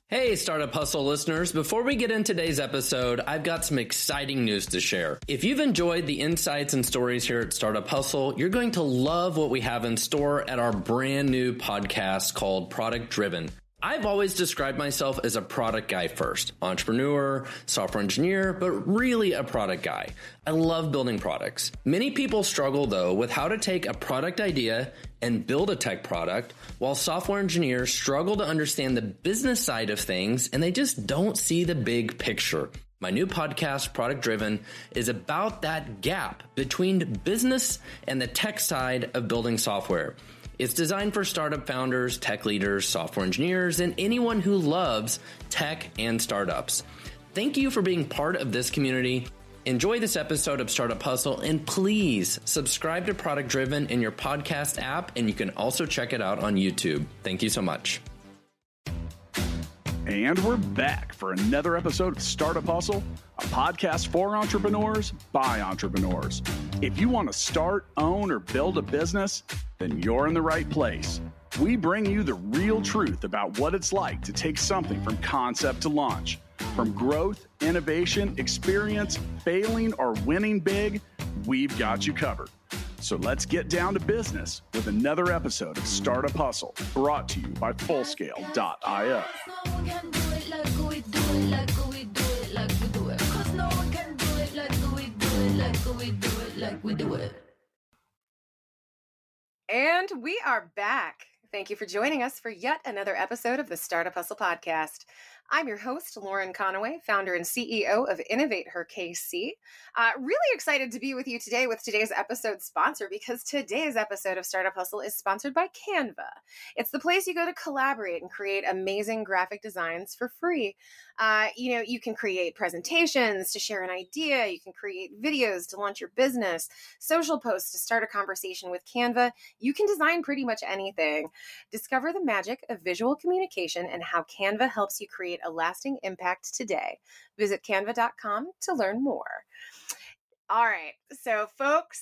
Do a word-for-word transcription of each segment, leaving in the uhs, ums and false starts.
Hey, Startup Hustle listeners. Before we get into today's episode, I've got some exciting news to share. If you've enjoyed the insights and stories here at Startup Hustle, you're going to love what we have in store at our brand new podcast called Product Driven. I've always described myself as a product guy first, entrepreneur, software engineer, but really a product guy. I love building products. Many people struggle though with how to take a product idea and build a tech product, while software engineers struggle to understand the business side of things and they just don't see the big picture. My new podcast, Product Driven, is about that gap between business and the tech side of building software. It's designed for startup founders, tech leaders, software engineers, and anyone who loves tech and startups. Thank you for being part of this community. Enjoy this episode of Startup Hustle, and please subscribe to Product Driven in your podcast app, and you can also check it out on YouTube. Thank you so much. And we're back for another episode of Startup Hustle, a podcast for entrepreneurs by entrepreneurs. If you want to start, own, or build a business, then you're in the right place. We bring you the real truth about what it's like to take something from concept to launch. From growth, innovation, experience, failing, or winning big, we've got you covered. So let's get down to business with another episode of Startup Hustle, brought to you by Fullscale dot io. And we are back. Thank you for joining us for yet another episode of the Startup Hustle podcast. I'm your host, Lauren Conaway, founder and C E O of Innovate Her K C. Uh, really excited to be with you today with today's episode sponsor, because today's episode of Startup Hustle is sponsored by Canva. It's the place you go to collaborate and create amazing graphic designs for free. Uh, you know, you can create presentations to share an idea. You can create videos to launch your business, social posts to start a conversation with Canva. You can design pretty much anything. Discover the magic of visual communication and how Canva helps you create a lasting impact today. Visit canva dot com to learn more. All right. So folks,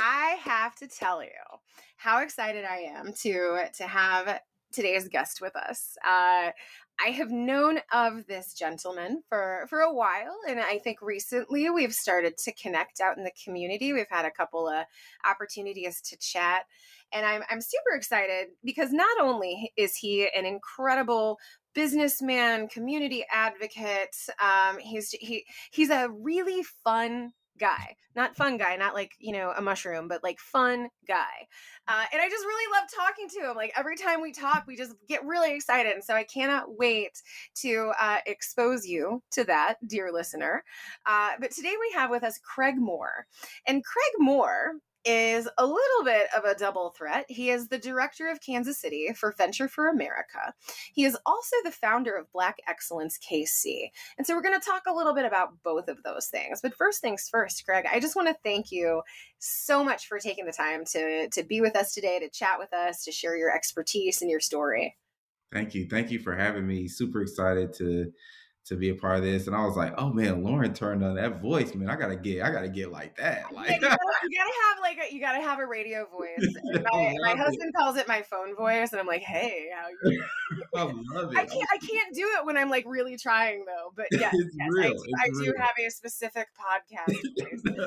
I have to tell you how excited I am to, to have today's guest with us. Uh, I have known of this gentleman for, for a while, and I think recently we've started to connect out in the community. We've had a couple of opportunities to chat, and I'm, I'm super excited because not only is he an incredible businessman, community advocate, um, he's he he's a really fun guy. Not fun guy, not like, you know, a mushroom, but like fun guy. Uh, and I just really love talking to him. Like every time we talk, we just get really excited. And so I cannot wait to uh, expose you to that, dear listener. Uh, but today we have with us Craig Moore. And Craig Moore is a little bit of a double threat. He is the director of Kansas City for Venture for America. He is also the founder of Black Excellence K C. And so we're going to talk a little bit about both of those things. But first things first, Greg, I just want to thank you so much for taking the time to, to be with us today, to chat with us, to share your expertise and your story. Thank you. Thank you for having me. Super excited to to be a part of this. And I was like, oh man, Lauren turned on that voice, man. I gotta get, I gotta get like that. Like, yeah, you, gotta, you gotta have like, a, you gotta have a radio voice. My, my husband calls it my phone voice, and I'm like, hey, how you? I love it. I can't, I can't do it when I'm like really trying though. But yes, it's yes, real. I, do, I do real. have a specific podcast voice.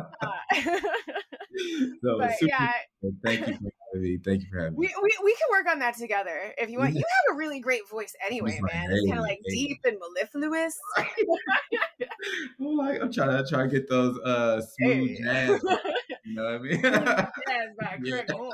uh, no, but super, yeah, thank you for having me. Thank you for having me. we, we we can work on that together if you want. You have a really great voice anyway, like, man. hey, It's kind of like hey. deep and mellifluous. I'm like, I'm trying to try to get those uh smooth Hey. jazz. You know what I mean? Yes, by Craig Moore.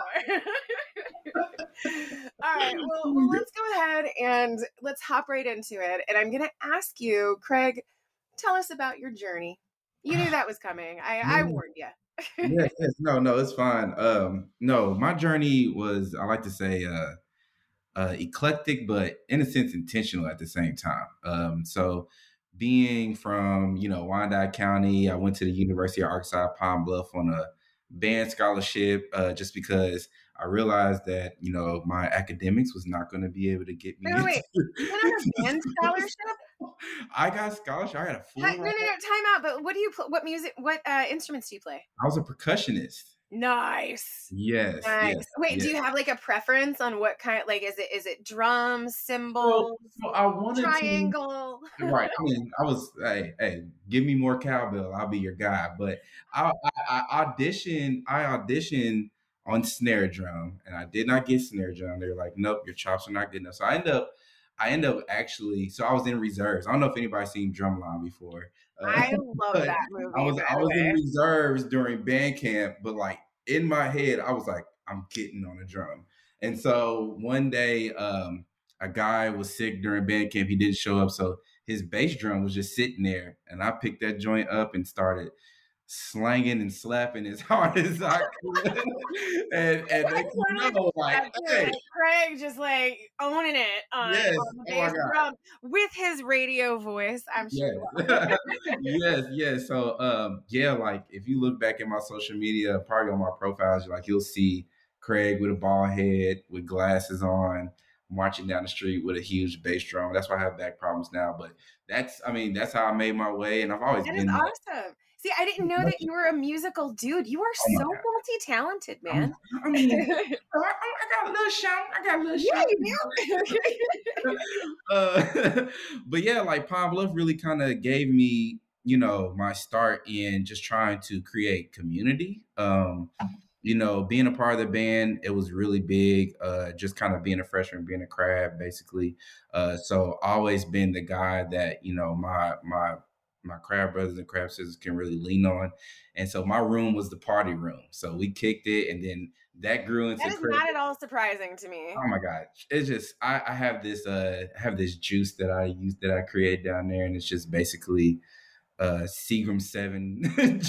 All right, well, well, let's go ahead and let's hop right into it. And I'm going to ask you, Craig, tell us about your journey. You knew that was coming. I, I warned you. yes, yes, no, no, it's fine. Um, no, my journey was, I like to say, uh, uh, eclectic, but in a sense intentional at the same time. Um, so being from, you know, Wyandotte County, I went to the University of Arkansas Pine Bluff on a band scholarship, uh, just because I realized that, you know, my academics was not going to be able to get me. Wait, wait, you went on a band scholarship? I got a scholarship. I got a full. Hi, no, no, no, time out. But what do you, pl- what music, what uh, instruments do you play? I was a percussionist. Nice. Yes. Nice. Yes. Wait, yes. do you have like a preference on what kind? Like, is it is it drums, Well, cymbals, so I wanted triangle? to. Right. I mean, I was, hey, hey, give me more cowbell. I'll be your guy. But I, I, I auditioned, I auditioned on snare drum, and I did not get snare drum. They were like, nope, your chops are not good enough. So I ended up, I ended up actually, so I was in reserves. I don't know if anybody's seen Drumline before. Uh, I love but that movie. I was, by I the was in way. reserves during band camp, but like in my head, I was like, I'm getting on a drum. And so one day, um, a guy was sick during band camp. He didn't show up. So his bass drum was just sitting there. And I picked that joint up and started slanging and slapping as hard as I could. and and they could know, like, hey. Like Craig just like owning it on, yes. on the Oh my bass God. drum with his radio voice, I'm sure. Yes. yes, yes. So um, yeah, like if you look back at my social media, probably on my profiles, like you'll see Craig with a bald head, with glasses on, marching down the street with a huge bass drum. That's why I have back problems now. But that's, I mean, that's how I made my way, and I've always That been. is awesome. See, I didn't know that you were a musical dude. You are Oh so my God. multi-talented, man. I mean, I, I got a little shout. I got a little Yeah, shout. you do. uh, but yeah, like Pine Bluff really kind of gave me, you know, my start in just trying to create community. Um, you know, being a part of the band, it was really big. Uh, just kind of being a freshman, being a crab, basically. Uh, so always been the guy that, you know, my my my crab brothers and crab sisters can really lean on. And so my room was the party room. So we kicked it, and then that grew into That is crazy. not at all surprising to me. Oh my God. It's just I, I have this uh I have this juice that I use that I create down there, and it's just basically uh Seagram seven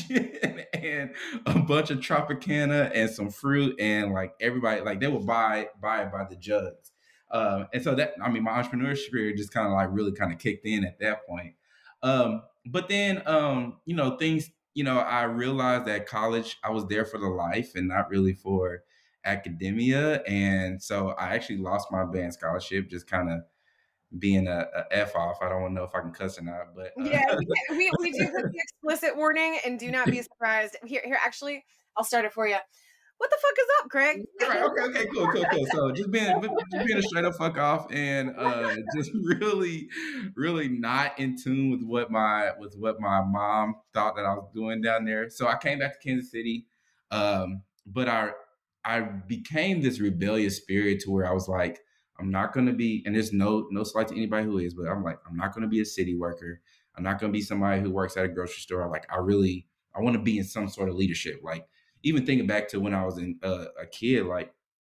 gin and a bunch of Tropicana and some fruit, and like everybody, like they will buy buy it by the jugs. Um and so that, I mean, my entrepreneurship spirit just kind of like really kind of kicked in at that point. Um but then um, you know, things, you know, I realized that college, I was there for the life and not really for academia. And so I actually lost my band scholarship, just kind of being a, a F off. I don't want to know if I can cuss or not, but uh, yeah, we, we do put the explicit warning, and do not be surprised. Here, here, actually, I'll start it for you. What the fuck is up, Craig? Right, okay, okay, cool, cool, cool. So just being just being a straight up fuck off, and uh, just really, really not in tune with what my with what my mom thought that I was doing down there. So I came back to Kansas City, um, but I I became this rebellious spirit to where I was like, I'm not going to be, and there's no no slight to anybody who is, but I'm like, I'm not going to be a city worker. I'm not going to be somebody who works at a grocery store. Like I really, I want to be in some sort of leadership. Like even thinking back to when I was in uh, a kid, like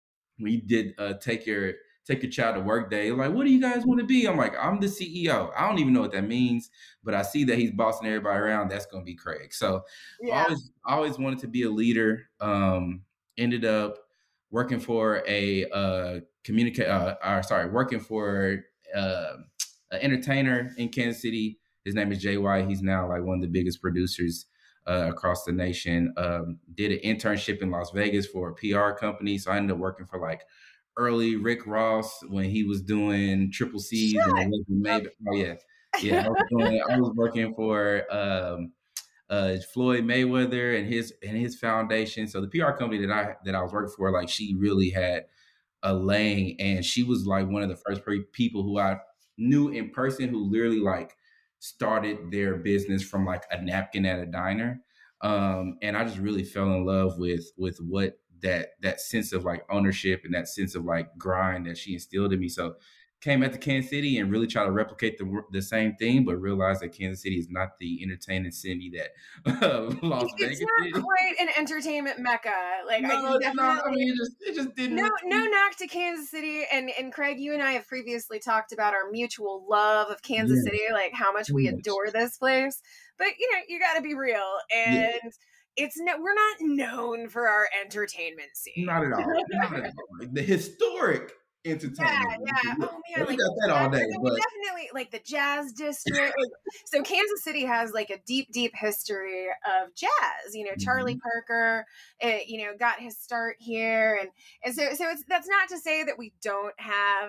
we did uh, take your take your child to work day. Like, what do you guys want to be? I'm like, I'm the C E O. I don't even know what that means, but I see that he's bossing everybody around. That's going to be Craig. So yeah. I always, I always wanted to be a leader. Um, ended up working for a uh, communicate, uh, or sorry, working for uh, an entertainer in Kansas City. His name is Jay White. He's now like one of the biggest producers uh, across the nation. Um, did an internship in Las Vegas for a P R company. So I ended up working for like early Rick Ross when he was doing Triple C's Shut and Maybe. Oh yeah, yeah. I was, doing, I was working for um, uh, Floyd Mayweather and his and his foundation. So the P R company that I that I was working for, like she really had a lane, and she was like one of the first people who I knew in person who literally like started their business from like a napkin at a diner. Um, and I just really fell in love with with what that that sense of like ownership and that sense of like grind that she instilled in me. So came at the Kansas City and really try to replicate the the same thing, but realized that Kansas City is not the entertaining city that uh, Las it's Vegas not is. quite an entertainment mecca. Like no, I definitely, no, I mean, it just it just didn't. No, no knock to Kansas City, and and Craig, you and I have previously talked about our mutual love of Kansas yes. City, like how much we yes. adore this place. But you know, you got to be real, and yes. it's no, we're not known for our entertainment scene. Not at all. Not at all. The historic entertainment. Yeah, yeah. Oh man, we like got that all day. I mean, but definitely like the jazz district. So Kansas City has like a deep, deep history of jazz. You know, Charlie mm-hmm. Parker, it, you know, got his start here, and and so so it's that's not to say that we don't have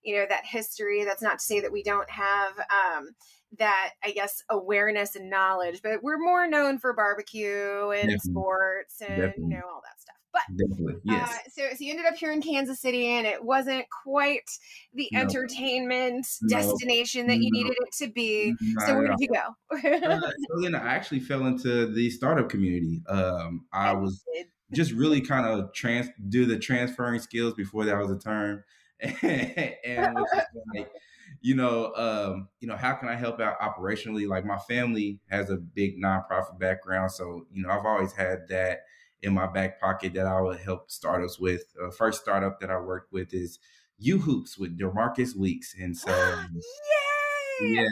you know, that history. That's not to say that we don't have um, that, I guess, awareness and knowledge, but we're more known for barbecue and Definitely. sports and, Definitely. you know, all that stuff. But Definitely. Yes. uh, so, so you ended up here in Kansas City, and it wasn't quite the No. entertainment No. destination that you No. needed it to be. Not So where at did you go? Uh, so then I actually fell into the startup community. Um, I And was did- just really kind of trans do the transferring skills before that was a term, and was just like, you know, um, you know, how can I help out operationally? Like my family has a big nonprofit background, so you know, I've always had that in my back pocket that I would help startups with. Uh, first startup that I worked with is U Hoops with DeMarcus Weeks, and so Yay! yeah.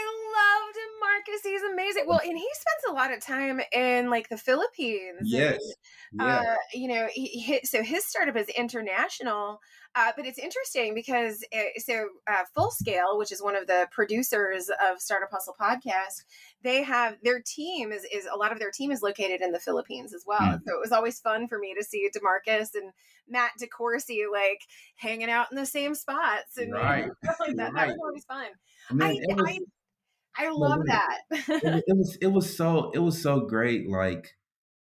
I loved Marcus. He's amazing. Well, and he spends a lot of time in like the Philippines. Yes. And, Yeah. uh, you know, he, he, so his startup is international, uh, but it's interesting because it, so uh, Full Scale, which is one of the producers of Startup Hustle podcast, they have their team is is a lot of their team is located in the Philippines as well. Mm. So it was always fun for me to see DeMarcus and Matt DeCourcy like hanging out in the same spots and Right. you know, stuff like that. Right. That was always fun. I mean, I, it was, I I love it, that. it, it was it was so it was so great. Like,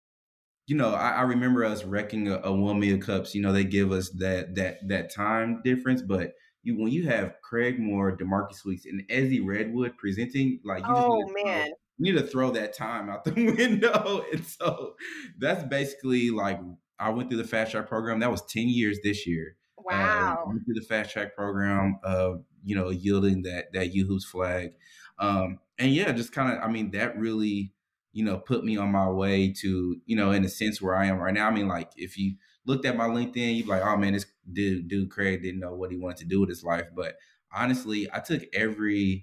you know, I, I remember us wrecking a, a one meal cups. You know, they give us that that that time difference, but you when you have Craig Moore, DeMarcus Weeks, and Ezzy Redwood presenting, like you just Oh need to throw, man. you need to throw that time out the window. And so that's basically like I went through the fast track program. That was ten years this year. Wow. Uh, went through the fast track program, uh, you know, yielding that that U Hoops flag. Um, and yeah, just kind of, I mean, that really, you know, put me on my way to, you know, in a sense where I am right now. I mean, like if you looked at my LinkedIn, you'd be like, oh man, this dude, dude Craig didn't know what he wanted to do with his life. But honestly, I took every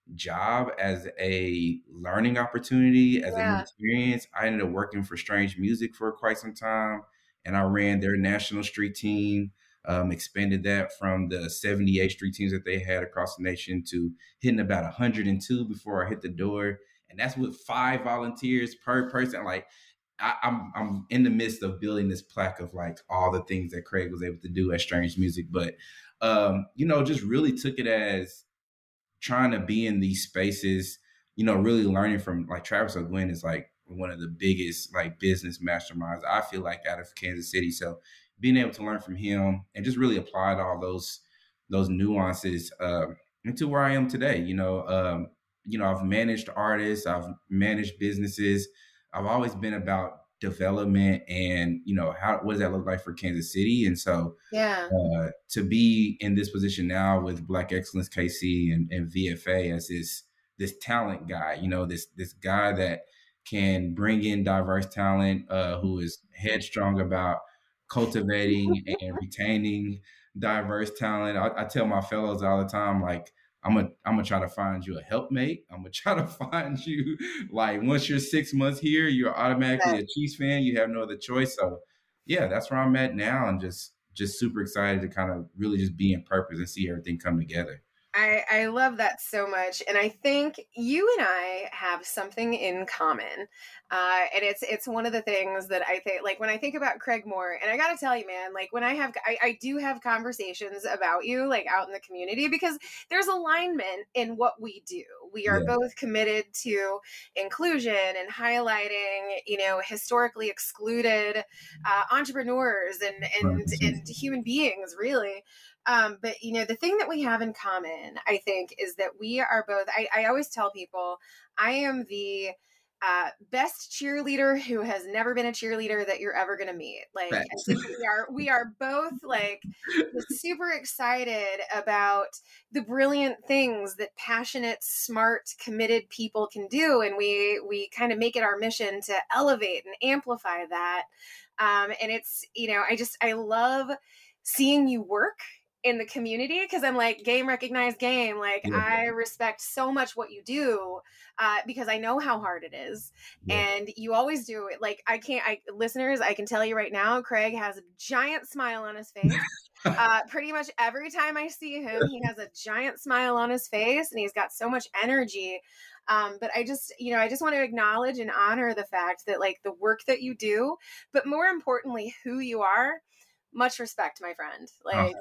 job as a learning opportunity, as Yeah. a new experience. I ended up working for Strange Music for quite some time, and I ran their national street team. Um, expanded that from the seventy-eight street teams that they had across the nation to hitting about one hundred two before I hit the door. And that's with five volunteers per person. Like I, I'm, I'm in the midst of building this plaque of like all the things that Craig was able to do at Strange Music. But, um, you know, just really took it as trying to be in these spaces, you know, really learning from like Travis O'Gwen is like one of the biggest like business masterminds, I feel like, out of Kansas City. So being able to learn from him and just really applied all those those nuances uh, into where I am today. You know, um, you know, I've managed artists, I've managed businesses. I've always been about development and, you know, how what does that look like for Kansas City? And so Yeah. uh, to be in this position now with Black Excellence K C and, and V F A as this this talent guy, you know, this this guy that can bring in diverse talent, uh, who is headstrong about cultivating and retaining diverse talent. I, I tell my fellows all the time, like, I'm gonna I'm gonna try to find you a helpmate. I'm gonna try to find you, like, once you're six months here, you're automatically a Chiefs fan. You have no other choice. So yeah, that's where I'm at now, and just just super excited to kind of really just be in purpose and see everything come together. I, I love that so much. And I think you and I have something in common. Uh, and it's it's one of the things that I think, like when I think about Craig Moore, and I got to tell you, man, like when I have, I, I do have conversations about you, like out in the community, because there's alignment in what we do. We are Yeah. both committed to inclusion and highlighting, you know, historically excluded uh, entrepreneurs and, and, and human beings, really. Um, but, you know, the thing that we have in common, I think, is that we are both, I, I always tell people, I am the uh, best cheerleader who has never been a cheerleader that you're ever going to meet. Like, I think we are, we are both like super excited about the brilliant things that passionate, smart, committed people can do. And we, we kind of make it our mission to elevate and amplify that. Um, and it's, you know, I just, I love seeing you work in the community, because I'm like, game recognized game. Like, Yeah. I respect so much what you do uh, because I know how hard it is. Yeah. And you always do it. Like, I can't, I listeners, I can tell you right now, Craig has a giant smile on his face. uh, pretty much every time I see him, he has a giant smile on his face and he's got so much energy. Um, but I just, you know, I just want to acknowledge and honor the fact that like the work that you do, but more importantly, who you are. Much respect, my friend. Like, Oh.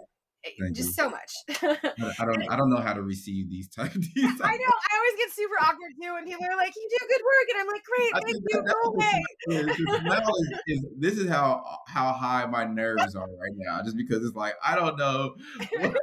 Thank just you. so much. I don't I don't know how to receive these type of these. I know. I always get super awkward too when people are like, "You do good work," and I'm like, "Great, I thank think you. that, that's Go what away." this is. This now is, is this is how how high my nerves are right now, just because it's like I don't know what,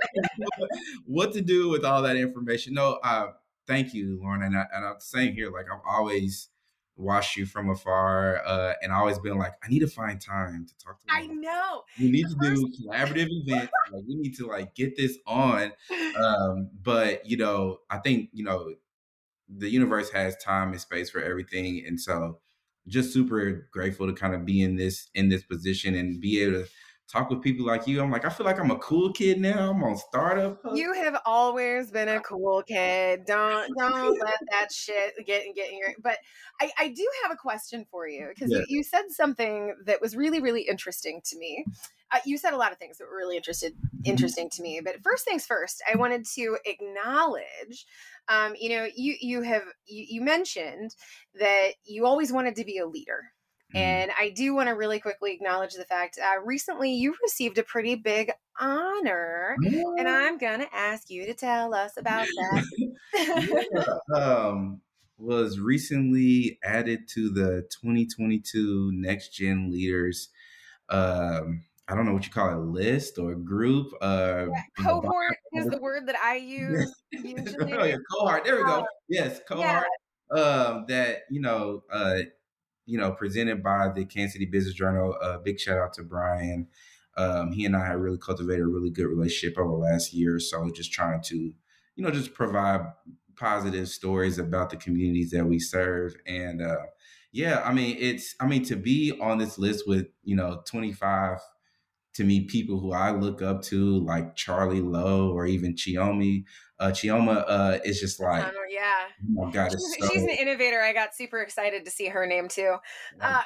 what to do with all that information. No, uh, thank you, Lauren, and I, and I'm saying here, like I've always watched you from afar, uh, and always been like, I need to find time to talk to. I know. We need The to first- do collaborative events. Like we need to like get this on. Um, but you know, I think you know. The universe has time and space for everything, and so just super grateful to kind of be in this in this position and be able to talk with people like you. I'm like, I feel like I'm a cool kid now. I'm on Startup. You have always been a cool kid. Don't don't let that shit get get in your. But I I do have a question for you, because Yeah. you, you said something that was really really interesting to me. Uh, you said a lot of things that were really interested interesting to me. But first things first, I wanted to acknowledge. Um, you know, you you have you, you mentioned that you always wanted to be a leader. And I do want to really quickly acknowledge the fact uh, recently you received a pretty big honor, and I'm going to ask you to tell us about that. yeah, um, was recently added to the twenty twenty-two Next Gen Leaders. Um, I don't know what you call it, list or group. Uh, yeah, cohort is the word that I use usually. Oh, yeah, cohort. There we go. Yes, cohort. Yeah. Um, that you know. Uh, you know, presented by the Kansas City Business Journal. Uh, big shout out to Brian. Um, he and I have really cultivated a really good relationship over the last year or so, just trying to, you know, just provide positive stories about the communities that we serve. And uh, yeah, I mean, it's, I mean, to be on this list with, you know, twenty-five, to me, people who I look up to, like Charlie Lowe or even Chioma, uh, Chioma uh, is just like, um, yeah. Oh my God, she's, so... she's an innovator. I got super excited to see her name too. Uh,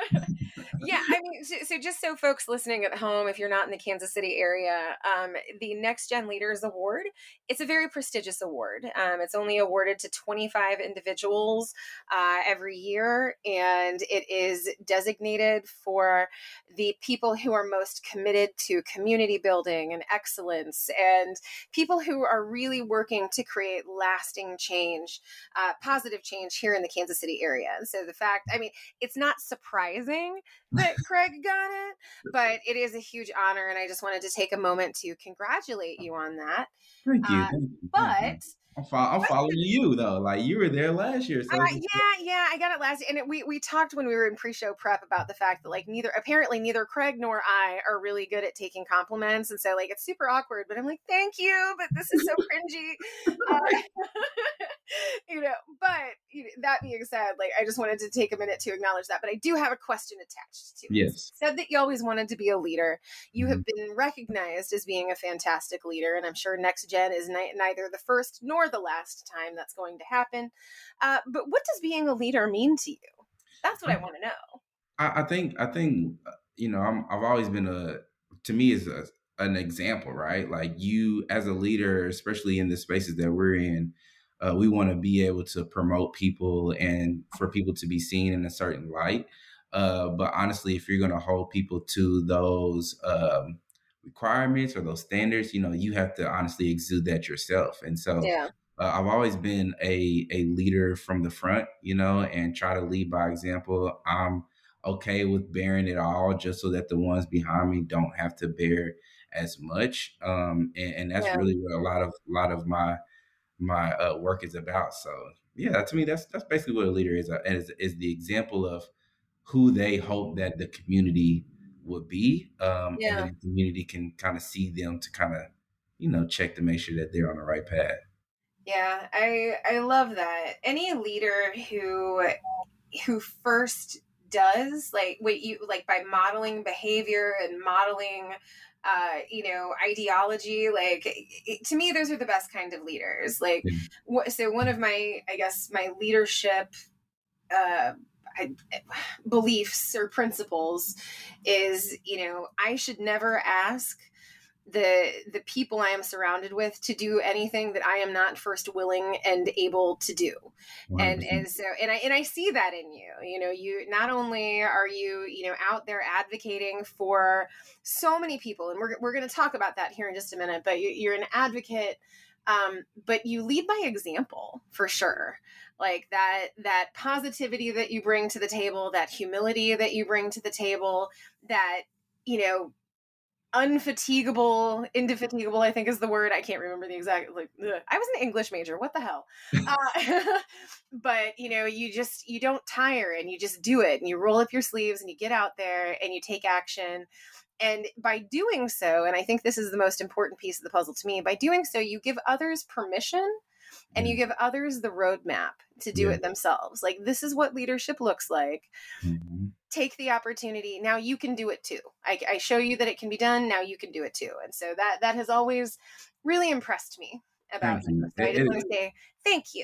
yeah, I mean, so, so just so folks listening at home, if you're not in the Kansas City area, um, the Next Gen Leaders Award, it's a very prestigious award. Um, it's only awarded to twenty-five individuals uh, every year, and it is designated for the people who are most committed to community building and excellence, and people who are really working to create lasting change, uh, positive change here in the Kansas City area. And so the fact, I mean, it's not surprising that Craig got it, but it is a huge honor. And I just wanted to take a moment to congratulate you on that. Thank you. Uh, thank you but thank you. I'm, fo- I'm following you though. Like you were there last year. So uh, yeah, yeah, I got it last year. And it, we, we talked when we were in pre-show prep about the fact that like neither, apparently neither Craig nor I are really good at taking compliments. And so like, it's super awkward, but I'm like, thank you, but this is so cringy. Uh, you know, but you know, that being said, like, I just wanted to take a minute to acknowledge that, but I do have a question attached to it. Yes. You said that you always wanted to be a leader. You mm-hmm. have been recognized as being a fantastic leader, and I'm sure Next Gen is ni- neither the first nor the last time that's going to happen. Uh, but what does being a leader mean to you? That's what I, I want to know. I, I think, I think, you know, I'm, I've always been a, to me, is a, an example, right? Like you as a leader, especially in the spaces that we're in, uh, we want to be able to promote people and for people to be seen in a certain light. Uh, but honestly, if you're going to hold people to those um, requirements or those standards, you know, you have to honestly exude that yourself. And so yeah. uh, I've always been a, a leader from the front, you know, and try to lead by example. I'm okay with bearing it all just so that the ones behind me don't have to bear as much. Um, and, and that's yeah. really what a lot of, a lot of my, my uh, work is about. So yeah, to me, that's, that's basically what a leader is, uh, is, is the example of who they hope that the community would be. Um, yeah. And then the community can kind of see them to kind of, you know, check to make sure that they're on the right path. Yeah, I, I love that. Any leader who, who first does like what you like by modeling behavior and modeling uh you know ideology, like it, to me those are the best kind of leaders. Like mm-hmm. wh- so one of my I guess my leadership uh I, beliefs or principles is, you know, I should never ask the the people I am surrounded with to do anything that I am not first willing and able to do. one hundred percent. And and so and I and I see that in you. You know, you not only are you, you know, out there advocating for so many people, and we're we're going to talk about that here in just a minute, but you, you're an advocate, um, but you lead by example for sure. Like that that positivity that you bring to the table, that humility that you bring to the table, that, you know, unfatigable, indefatigable, I think is the word. I can't remember the exact, like, ugh. I was an English major. What the hell? Uh, but, you know, you just, you don't tire and you just do it and you roll up your sleeves and you get out there and you take action. And by doing so, and I think this is the most important piece of the puzzle to me, by doing so, you give others permission and you give others the roadmap to do yeah. it themselves. Like, this is what leadership looks like. Mm-hmm. Take the opportunity. Now you can do it too. I, I show you that it can be done. Now you can do it too. And so that, that has always really impressed me about you. So I just it, want to say thank you.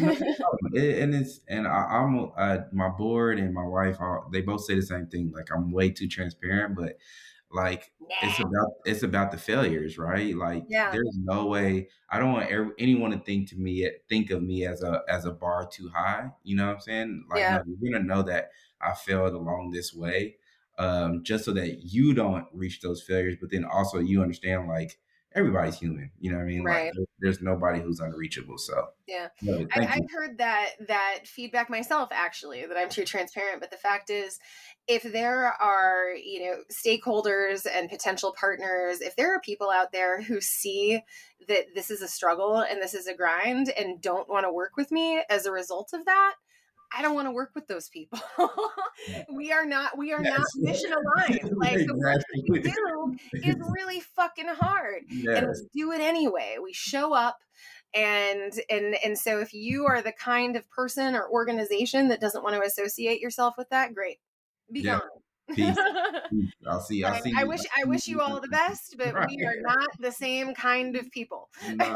it, and it's, and I, I'm, uh, my board and my wife, I, they both say the same thing. Like, I'm way too transparent, but like yeah. it's about it's about the failures, right? Like yeah. there's no way. I don't want every, anyone to think to me think of me as a as a bar too high. You know what I'm saying? Like yeah. no, you're gonna know that I failed along this way, um, just so that you don't reach those failures. But then also you understand, like, everybody's human. You know what I mean? Right. Like there's, there's nobody who's unreachable. So yeah, no, I, I've heard that that feedback myself, actually, that I'm too transparent. But the fact is, if there are, you know, stakeholders and potential partners, if there are people out there who see that this is a struggle and this is a grind and don't want to work with me as a result of that, I don't want to work with those people. we are not, we are yes. not mission aligned. Like exactly. the work that we do is really fucking hard, yes. and we do it anyway. We show up. And, and, and so if you are the kind of person or organization that doesn't want to associate yourself with that, great. Be yeah. gone. Peace. Peace. I'll see. I'll see. I, I wish. I wish you all the best, but right. we are not the same kind of people.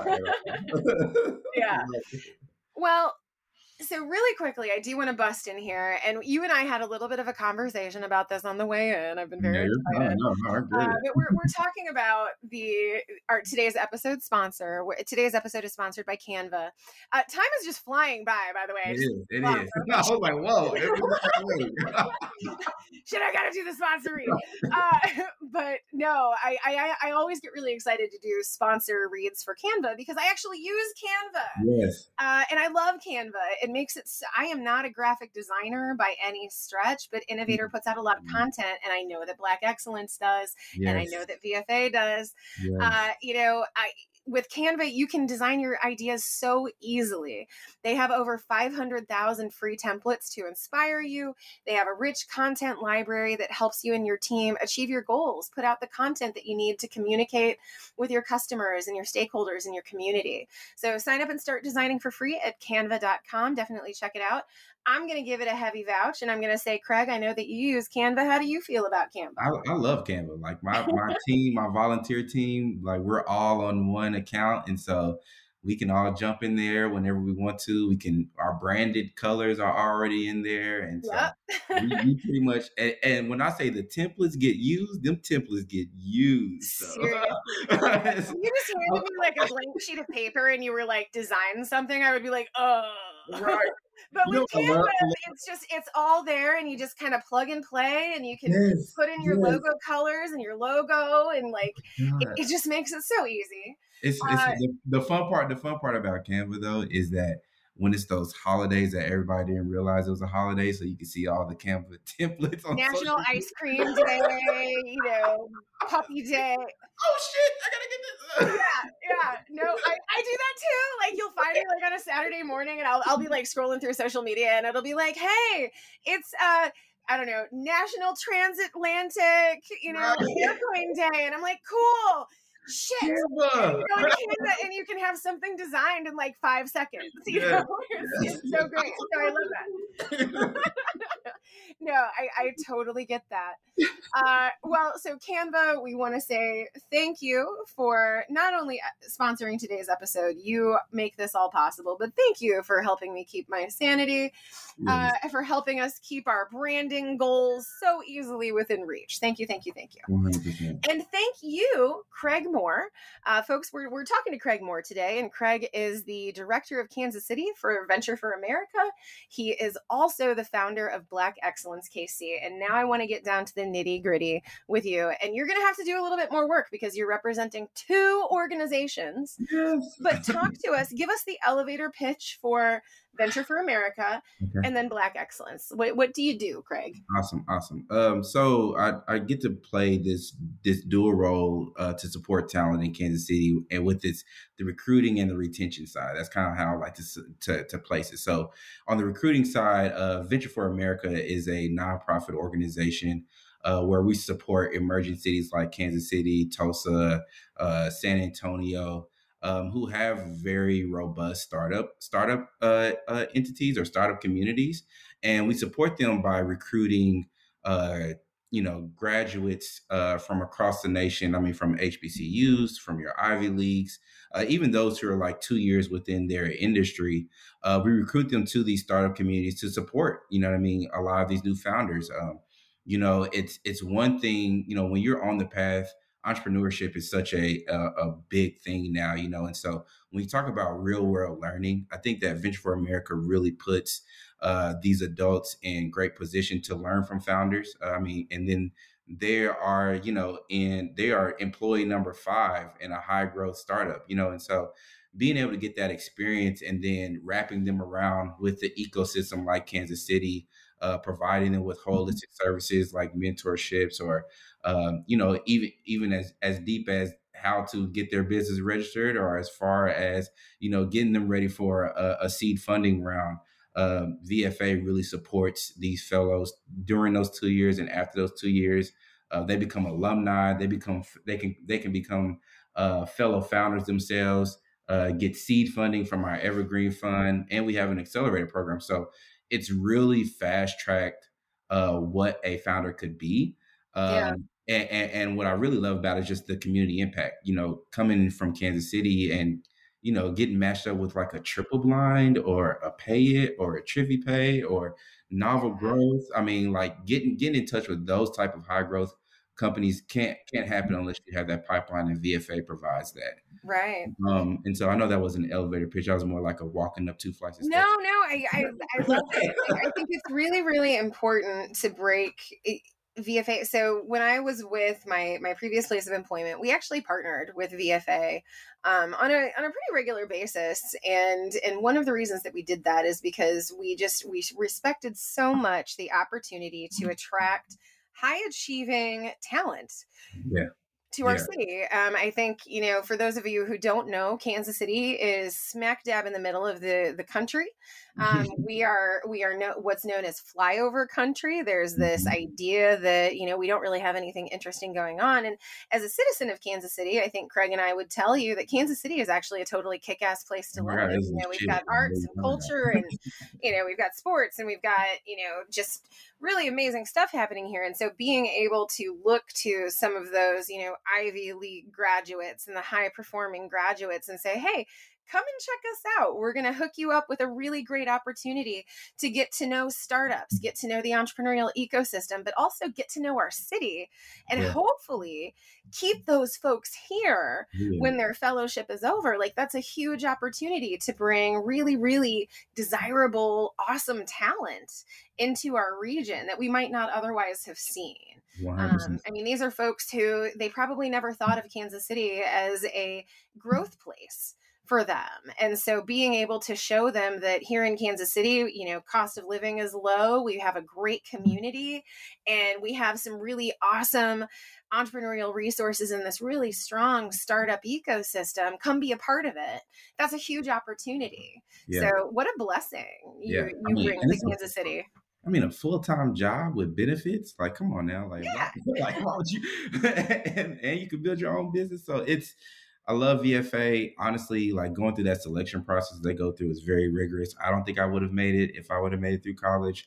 yeah. Well, so really quickly, I do want to bust in here, and you and I had a little bit of a conversation about this on the way in. I've been very no, excited. No, no, uh, but we're we're talking about the our today's episode sponsor. Today's episode is sponsored by Canva. Uh, time is just flying by. By the way, it is. It wow. is. I was like, whoa. Shit, I gotta do the sponsor read. Uh, but no, I, I I always get really excited to do sponsor reads for Canva because I actually use Canva. Yes. Uh, and I love Canva. It makes it, I am not a graphic designer by any stretch, but Innovator puts out a lot of content, and I know that Black Excellence does, yes. and I know that V F A does. Yes. Uh, you know, I, with Canva, you can design your ideas so easily. They have over five hundred thousand free templates to inspire you. They have a rich content library that helps you and your team achieve your goals, put out the content that you need to communicate with your customers and your stakeholders and your community. So sign up and start designing for free at canva dot com. Definitely check it out. I'm going to give it a heavy vouch, and I'm going to say, Craig, I know that you use Canva. How do you feel about Canva? I, I love Canva. Like my, my team, my volunteer team, like we're all on one account. And so we can all jump in there whenever we want to. We can, our branded colors are already in there. And so yep. we, we pretty much, and, and when I say the templates get used, them templates get used. So. Seriously. You just handed me like a blank sheet of paper and you were like, design something, I would be like, oh. Right. But with no, Canva, it's just, it's all there, and you just kind of plug and play, and you can yes, put in your yes. logo colors and your logo, and like, it, it just makes it so easy. It's, it's uh, the, the fun part, the fun part about Canva though, is that when it's those holidays that everybody didn't realize it was a holiday, so you can see all the Canva templates on National Ice Cream Day, you know, Puppy Day. Oh shit, I gotta get this. yeah, yeah. No, I, I do that too. Like you'll find me like on a Saturday morning and I'll I'll be like scrolling through social media and it'll be like, hey, it's uh I don't know, National Transatlantic, you know, right. Airplane Day. And I'm like, cool. Shit. And you, go Canva and you can have something designed in like five seconds. You yeah. know? It's, it's so great. So I love that. No, I, I totally get that. Uh, well, so Canva, we want to say thank you for not only sponsoring today's episode, you make this all possible, but thank you for helping me keep my sanity, uh, for helping us keep our branding goals so easily within reach. Thank you, thank you, thank you. one hundred percent. And thank you, Craig Moore. Uh, folks, we're, we're talking to Craig Moore today, and Craig is the director of Kansas City for Venture for America. He is also the founder of Black Excellence K C. And now I want to get down to the nitty gritty with you. And you're going to have to do a little bit more work because you're representing two organizations. Yes. But talk to us, give us the elevator pitch for Venture for America Okay. and then Black Excellence. What, what do you do, Craig? Awesome, awesome. Um, so I, I get to play this this dual role uh, to support talent in Kansas City, and with this the recruiting and the retention side. That's kind of how I like to to, to place it. So on the recruiting side, uh, Venture for America is a nonprofit organization uh, where we support emerging cities like Kansas City, Tulsa, uh, San Antonio. Um, who have very robust startup startup uh, uh, entities or startup communities, and we support them by recruiting, uh, you know, graduates uh, from across the nation. I mean, from H B C Us, from your Ivy Leagues, uh, even those who are like two years within their industry. Uh, we recruit them to these startup communities to support, you know what I mean, a lot of these new founders. Um, you know, it's it's one thing, you know, when you're on the path. Entrepreneurship is such a, a a big thing now, you know, and so when you talk about real world learning, I think that Venture for America really puts uh, these adults in great position to learn from founders. Uh, I mean, and then there are, you know, in they are employee number five in a high growth startup, you know, and so being able to get that experience and then wrapping them around with the ecosystem like Kansas City, uh, providing them with holistic services like mentorships or Um, you know, even even as as deep as how to get their business registered, or as far as you know, getting them ready for a, a seed funding round. Um, V F A really supports these fellows during those two years, and after those two years, uh, they become alumni. They become they can they can become uh, fellow founders themselves. Uh, get seed funding from our Evergreen Fund, and we have an accelerator program. So it's really fast tracked uh, what a founder could be. Um, Yeah. and, and, and what I really love about it is just the community impact, you know, coming from Kansas City and, you know, getting matched up with like a Triple Blind or a Pay It or a TriviPay or Novel Growth. I mean, like getting getting in touch with those type of high growth companies can't can't happen unless you have that pipeline, and V F A provides that. Right. Um, and so I know that was an elevator pitch. I was more like a walking up two flights of No, steps. no, I, I, I love it. I think it's really, really important to break V F A. So when I was with my my previous place of employment, we actually partnered with V F A um, on a on a pretty regular basis, and and one of the reasons that we did that is because we just we respected so much the opportunity to attract high achieving talent. Yeah. To our Yeah. city. Um, I think, you know, for those of you who don't know, Kansas City is smack dab in the middle of the, the country. Um, we are, we are no, what's known as flyover country. There's this Mhm. idea that, you know, we don't really have anything interesting going on. And as a citizen of Kansas City, I think Craig and I would tell you that Kansas City is actually a totally kick-ass place to Oh my live. God, this You is know, we've shit. got I'm arts really and proud of culture and, you know, we've got sports and we've got, you know, just really amazing stuff happening here. And so being able to look to some of those, you know, Ivy League graduates and the high performing graduates and say, hey, come and check us out. We're going to hook you up with a really great opportunity to get to know startups, get to know the entrepreneurial ecosystem, but also get to know our city and Yeah. hopefully keep those folks here Yeah. when their fellowship is over. Like that's a huge opportunity to bring really, really desirable, awesome talent into our region that we might not otherwise have seen. one hundred percent. Um, I mean, these are folks who they probably never thought of Kansas City as a growth place for them. And so being able to show them that here in Kansas City, you know, cost of living is low, we have a great community, and we have some really awesome entrepreneurial resources in this really strong startup ecosystem. Come be a part of it. That's a huge opportunity. Yeah. So what a blessing you, Yeah. you I mean, bring and to it's a- Kansas City. I mean, a full time job with benefits. Like, come on now, like, Yeah. why, like, why would you? and, and you can build your own business. So it's, I love V F A. Honestly, like going through that selection process they go through is very rigorous. I don't think I would have made it if I would have made it through college.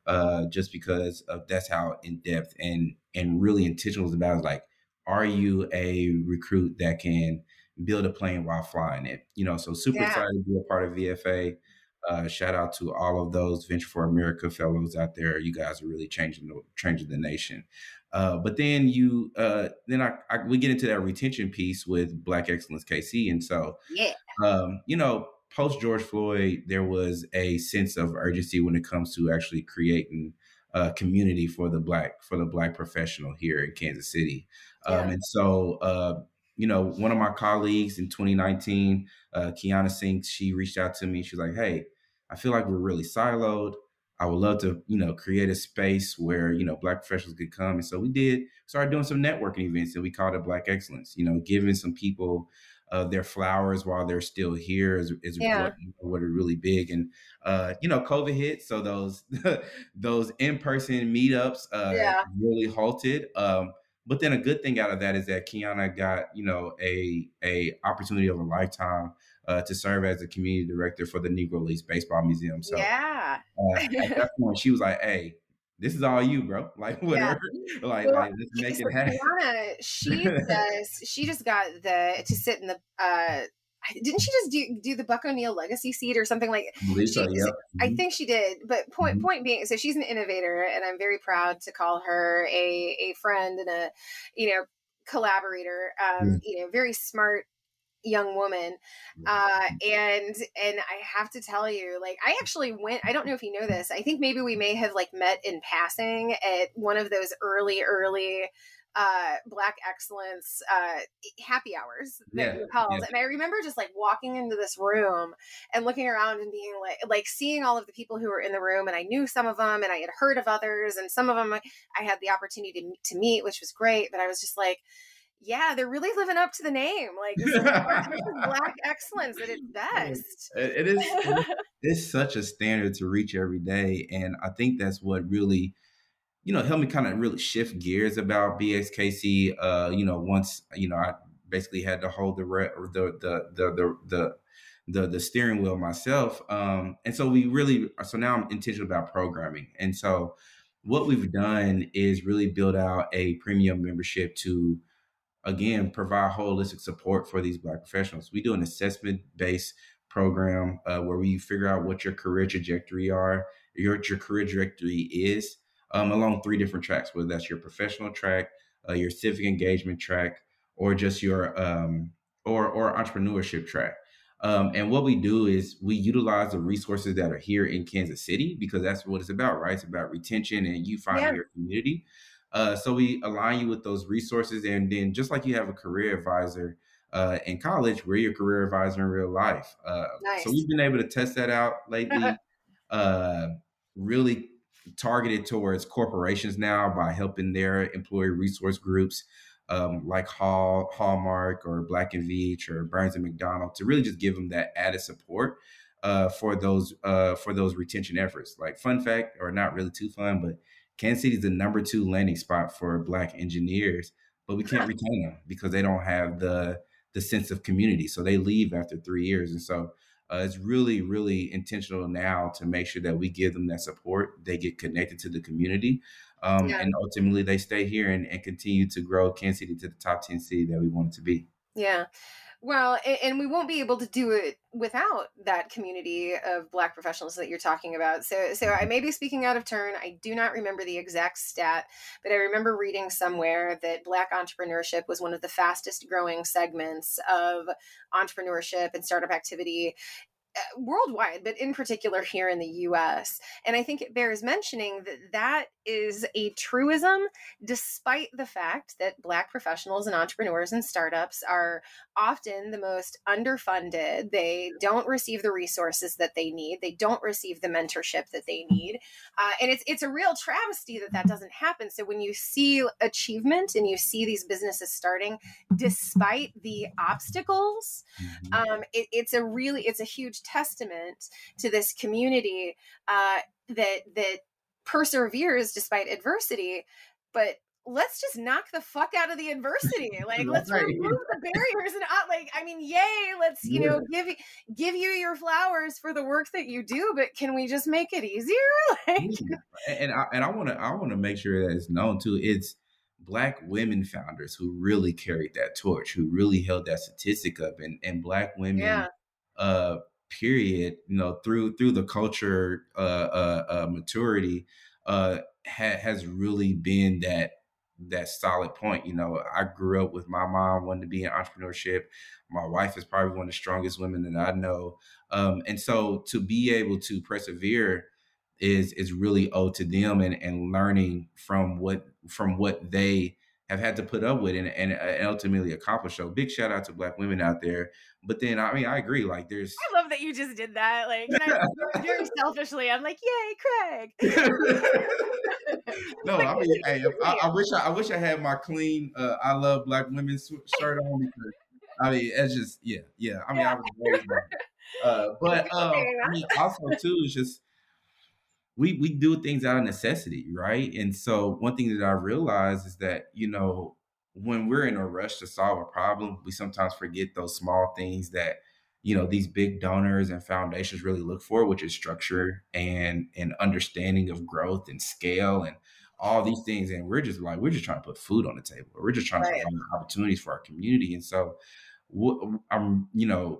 uh, just because of that's how in depth and and really intentional it's about. Is like, are you a recruit that can build a plane while flying it? You know, so super Yeah. excited to be a part of V F A. Uh, shout out to all of those Venture for America fellows out there. You guys are really changing the changing the nation. Uh, but then you, uh, then I, I, we get into that retention piece with Black Excellence K C, and so Yeah. um, you know, post George Floyd, there was a sense of urgency when it comes to actually creating a community for the black for the black professional here in Kansas City, um, Yeah. and so. Uh, You know, one of my colleagues in twenty nineteen, uh, Kiana Sinks, she reached out to me. She's like, "Hey, I feel like we're really siloed. I would love to, you know, create a space where, you know, Black professionals could come." And so we did, started doing some networking events and we called it Black Excellence, you know, giving some people uh, their flowers while they're still here is, is Yeah. what, what are really big. And, uh, you know, COVID hit. So those, those in-person meetups uh, Yeah. really halted. Um, But then a good thing out of that is that Kiana got, you know, a a opportunity of a lifetime uh, to serve as the community director for the Negro Leagues Baseball Museum. So Yeah. uh, at that point, she was like, "Hey, this is all you, bro. Like whatever, Yeah. like Well, like let's make so it happen." Kiana, she does. She just got the to sit in the. uh Didn't she just do do the Buck O'Neil Legacy seat or something like? I believe so, She, yeah. I Mhm. think she did. But point Mhm. point being, so she's an innovator, and I'm very proud to call her a a friend and a you know collaborator. Um, Mm. you know, very smart young woman. Uh, and and I have to tell you, like, I actually went. I don't know if you know this. I think maybe we may have like met in passing at one of those early early. uh Black Excellence uh happy hours that Yeah, you called. yeah. And I remember just like walking into this room and looking around and being like like seeing all of the people who were in the room, and I knew some of them and I had heard of others, and some of them I had the opportunity to, to meet, which was great. But I was just like, yeah, they're really living up to the name. Like this is, this is Black Excellence at its best. It, it is it is it's such a standard to reach every day, and I think that's what really, you know, helped me kind of really shift gears about B X K C. Uh, you know, once you know, I basically had to hold the re- the, the the the the the the steering wheel myself, um, and so we really so now I'm intentional about programming, and so what we've done is really build out a premium membership to again provide holistic support for these Black professionals. We do an assessment based program uh, where we figure out what your career trajectory are, your your career trajectory is. Um, along three different tracks, whether that's your professional track, uh, your civic engagement track, or just your um, or or entrepreneurship track. Um, and what we do is we utilize the resources that are here in Kansas City, because that's what it's about, right? It's about retention and you finding Yeah. your community. Uh, so we align you with those resources, and then just like you have a career advisor uh, in college, we're your career advisor in real life. Uh, Nice. So we've been able to test that out lately. uh, really targeted towards corporations now by helping their employee resource groups um, like Hall, Hallmark or Black and Veatch or Burns and McDonnell to really just give them that added support uh, for those uh, for those retention efforts. Like fun fact, or not really too fun, but Kansas City is the number two landing spot for Black engineers, but we can't retain them because they don't have the the sense of community. So they leave after three years, and so. Uh, it's really, really intentional now to make sure that we give them that support. They get connected to the community. Um, Yeah. and ultimately they stay here and, and continue to grow Kansas City to the top ten city that we want it to be. Yeah. Well, and, and we won't be able to do it without that community of Black professionals that you're talking about. So, so I may be speaking out of turn. I do not remember the exact stat, but I remember reading somewhere that Black entrepreneurship was one of the fastest growing segments of entrepreneurship and startup activity uh, worldwide, but in particular here in the U S. And I think it bears mentioning that that is a truism, despite the fact that Black professionals and entrepreneurs and startups are often the most underfunded. They don't receive the resources that they need. They don't receive the mentorship that they need. Uh, and it's it's a real travesty that that doesn't happen. So when you see achievement and you see these businesses starting despite the obstacles, Mm-hmm. um, it, it's a really, it's a huge testament to this community uh, that that perseveres despite adversity. But let's just knock the fuck out of the adversity. Like, let's Right. remove the barriers and uh, like, I mean, yay, let's, you Yeah. know, give you, give you your flowers for the work that you do, but can we just make it easier? Like, Yeah. And I and I want to I want to make sure that it's known too. It's Black women founders who really carried that torch, who really held that statistic up, and and Black women, yeah, uh, period, you know, through through the culture, uh, uh, uh maturity, uh, ha- has really been that that solid point. You know, I grew up with my mom wanting to be in entrepreneurship. My wife is probably one of the strongest women that I know, um, and so to be able to persevere is is really owed to them, and, and learning from what from what they have had to put up with, and, and, and ultimately accomplish. So big shout out to Black women out there. But then, I mean, I agree. Like, there's I love that you just did that. Like, and I, very selfishly, I'm like, yay, Craig. no, I mean, hey, I, I wish I, I wish I had my clean uh, "I love Black women" shirt on, because I mean, it's just yeah, yeah. I mean, Yeah. I was raised, uh, but um, I mean, also too, it's just we we do things out of necessity, right? And so one thing that I realized is that, you know, when we're in a rush to solve a problem, we sometimes forget those small things that, you know, these big donors and foundations really look for, which is structure and and understanding of growth and scale and all these things. And we're just like, we're just trying to put food on the table. We're just trying Right. to find opportunities for our community. And so wh- I'm, you know,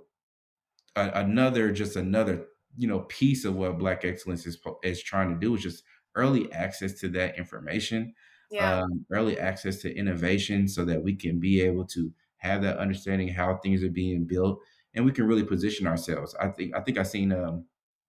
a, another, just another, you know, piece of what Black Excellence is is trying to do is just early access to that information, Yeah. um, early access to innovation, so that we can be able to have that understanding of how things are being built, and we can really position ourselves. I think I think I seen um,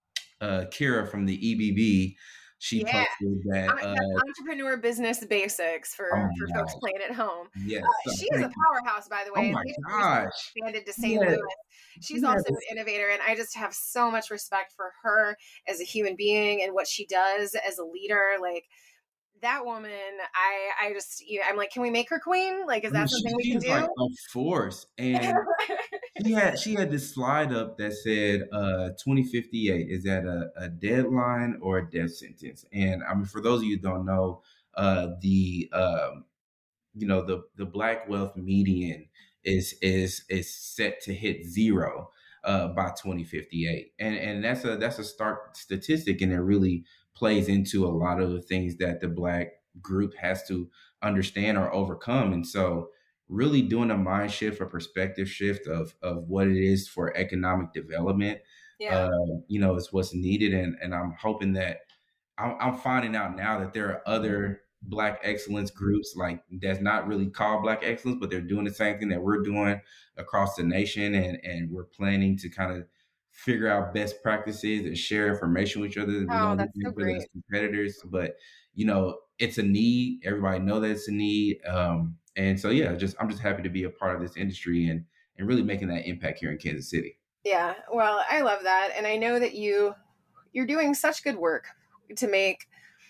uh, Kira from the E B B. She Yeah. posted that. Uh, that's Uh, Entrepreneur Business Basics for, oh for my folks gosh. playing at home. Yes. Uh, so she is thank a you. powerhouse, by the Oh way. my and they've recently gosh. expanded to Saint Yes. Louis. She's Yes. also an innovator, and I just have so much respect for her as a human being and what she does as a leader. Like, that woman, I I just, you know, I'm like, can we make her queen? Like, is I mean, that she, something we she can is do? like a force. And She had she had this slide up that said uh twenty fifty-eight. Is that a, a deadline or a death sentence? And I mean, for those of you who don't know, uh the um you know the the Black wealth median is is is set to hit zero uh by twenty fifty-eight. And and that's a that's a stark statistic, and it really plays into a lot of the things that the Black group has to understand or overcome. And so really doing a mind shift, a perspective shift of of what it is for economic development, Yeah. uh, you know, is what's needed. And and I'm hoping that I'm, I'm finding out now that there are other Black excellence groups, like, that's not really called Black excellence, but they're doing the same thing that we're doing across the nation, and and we're planning to kind of figure out best practices and share information with each other. We Oh, don't that's so look at each other great. as competitors, but you know, it's a need. Everybody know that it's a need, um, and so yeah, just I'm just happy to be a part of this industry, and and really making that impact here in Kansas City. Yeah. Well, I love that. And I know that you you're doing such good work to make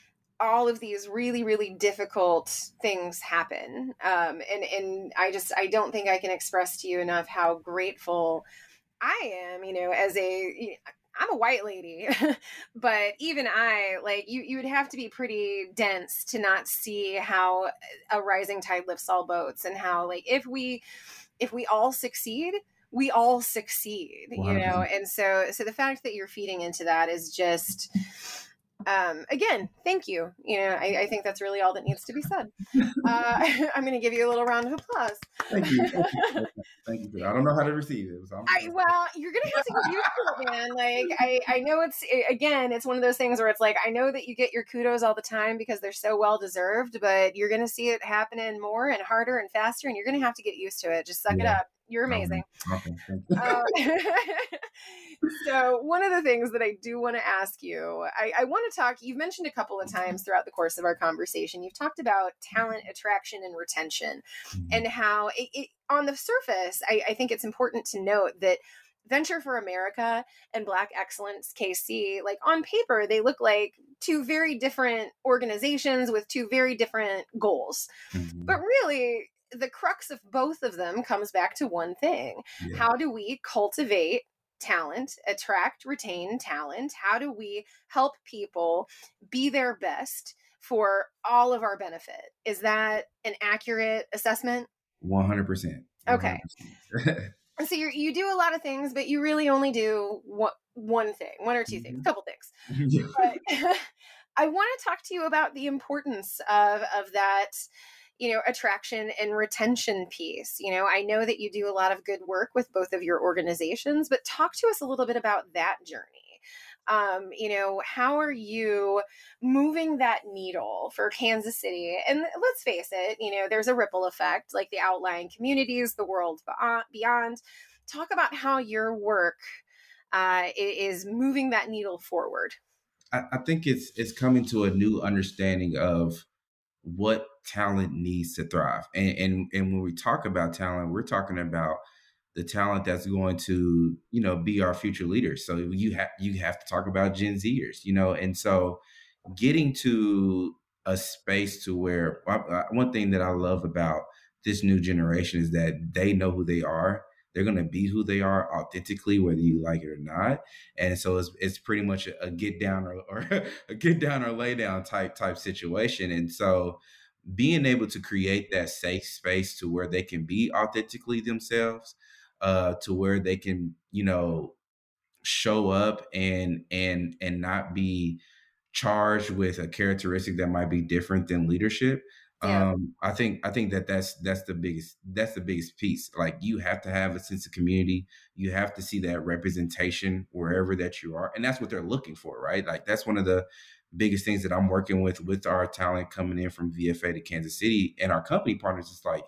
all of these really, really difficult things happen. Um, and, and I just, I don't think I can express to you enough how grateful I am, you know, as a, I'm a white lady, but even I, like, you, you would have to be pretty dense to not see how a rising tide lifts all boats, and how, like, if we, if we all succeed, we all succeed, you know? And so, so the fact that you're feeding into that is just, um, again, thank you. You know, I, I think that's really all that needs to be said. Uh, I'm going to give you a little round of applause. Thank you. Thank you. Thank you for that. I don't know how to receive it. So I'm I, well, you're going to have to get used to it, man. Like, I, I know it's, again, it's one of those things where it's like, I know that you get your kudos all the time because they're so well deserved, but you're going to see it happening more and harder and faster, and you're going to have to get used to it. Just suck Yeah. it up. You're amazing. Okay. Thank you. Uh, so one of the things that I do want to ask you, I, I want to talk, you've mentioned a couple of times throughout the course of our conversation, you've talked about talent attraction and retention, and how it, it, on the surface, I, I think it's important to note that Venture for America and Black Excellence K C, like, on paper, they look like two very different organizations with two very different goals. Mhm. But really, the crux of both of them comes back to one thing. Yeah. How do we cultivate talent, attract, retain talent? How do we help people be their best for all of our benefit. Is that an accurate assessment? one hundred percent. Okay. So you you do a lot of things, but you really only do one, one thing, one or two things, a couple things. But I want to talk to you about the importance of, of that, you know, attraction and retention piece. You know, I know that you do a lot of good work with both of your organizations, but talk to us a little bit about that journey. Um, you know, how are you moving that needle for Kansas City? And let's face it, you know, there's a ripple effect, like the outlying communities, the world beyond. Talk about how your work uh, is moving that needle forward. I, I think it's it's coming to a new understanding of what talent needs to thrive. And, and and when we talk about talent, we're talking about the talent that's going to, you know, be our future leaders. So you have you have to talk about Gen Zers, you know, and so getting to a space to where uh, one thing that I love about this new generation is that they know who they are. They're going to be who they are authentically, whether you like it or not. And so it's it's pretty much a, a get down or, or a get down or lay down type type situation. And so being able to create that safe space to where they can be authentically themselves, uh, to where they can, you know, show up and and and not be charged with a characteristic that might be different than leadership. Yeah. Um, I think I think that that's that's the biggest that's the biggest piece. Like, you have to have a sense of community. You have to see that representation wherever that you are, and that's what they're looking for, right? Like, that's one of the biggest things that I'm working with with our talent coming in from V F A to Kansas City and our company partners. Is like,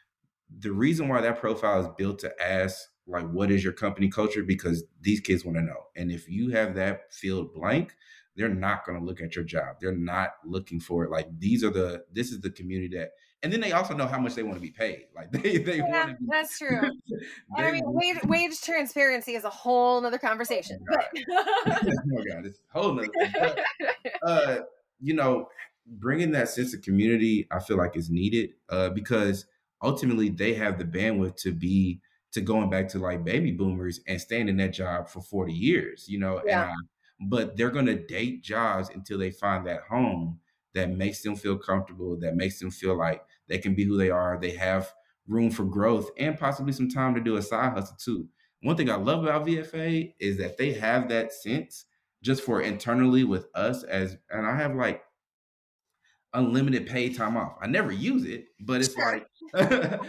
the reason why that profile is built to ask, like, what is your company culture? Because these kids want to know. And if you have that field blank, they're not going to look at your job. They're not looking for it. Like, these are the, this is the community that, and then they also know how much they want to be paid. Like, they, they yeah, want to be, that's true. And I mean, wage, wage transparency is a whole nother conversation. Oh my God, but... oh my God, it's a whole nother thing. But, uh, you know, bringing that sense of community, I feel like is needed uh, because ultimately they have the bandwidth to be, to going back to like baby boomers and staying in that job for forty years, you know, yeah. and I, but they're going to date jobs until they find that home that makes them feel comfortable, that makes them feel like they can be who they are. They have room for growth and possibly some time to do a side hustle too. One thing I love about V F A is that they have that sense just for internally with us as, and I have like unlimited paid time off. I never use it, but it's sure. like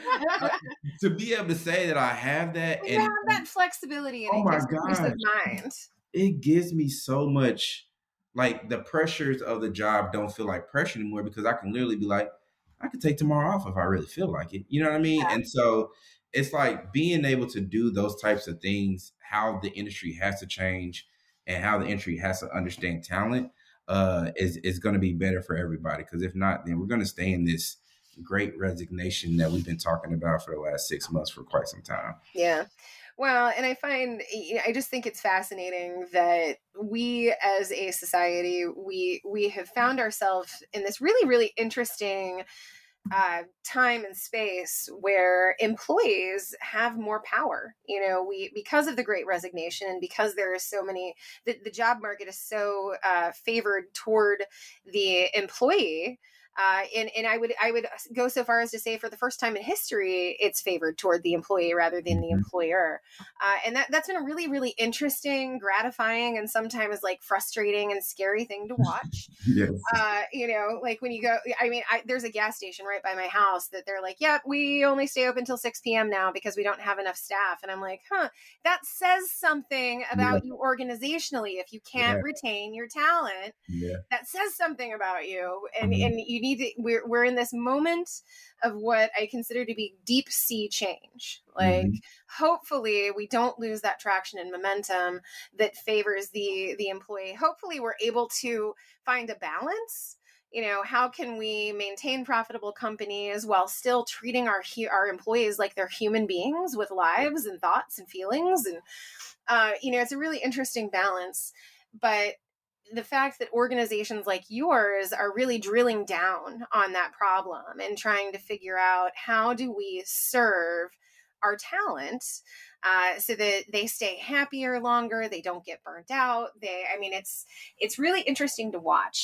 to be able to say that I have that. You and have that flexibility and oh it my gives God. peace of mind. It gives me so much, like, the pressures of the job don't feel like pressure anymore because I can literally be like, I could take tomorrow off if I really feel like it. You know what I mean? Yeah. And so it's like being able to do those types of things, how the industry has to change and how the industry has to understand talent uh, is, is going to be better for everybody. Because if not, then we're going to stay in this great resignation that we've been talking about for the last six months for quite some time. Yeah. Well, and I find, I just think it's fascinating that we as a society, we we have found ourselves in this really, really interesting uh, time and space where employees have more power. You know, we, because of the Great Resignation and because there are so many, the, the job market is so uh, favored toward the employee. Uh, and, and I would I would go so far as to say for the first time in history, it's favored toward the employee rather than the employer. Uh, and that, that's been a really, really interesting, gratifying, and sometimes like frustrating and scary thing to watch. Yes. Uh, you know, like when you go, I mean, I, there's a gas station right by my house that they're like, yep, we only stay open till six p.m. now because we don't have enough staff. And I'm like, huh, that says something about yeah. you organizationally. If you can't yeah. retain your talent, yeah. that says something about you. And, mm-hmm. and you need to, we're, we're in this moment of what I consider to be deep sea change. Like, mm-hmm. hopefully we don't lose that traction and momentum that favors the, the employee. Hopefully we're able to find a balance. You know, how can we maintain profitable companies while still treating our, our employees like they're human beings with lives and thoughts and feelings? And, uh, you know, it's a really interesting balance, but the fact that organizations like yours are really drilling down on that problem and trying to figure out how do we serve our talent uh, so that they stay happier longer, they don't get burnt out. They, I mean, it's, it's really interesting to watch.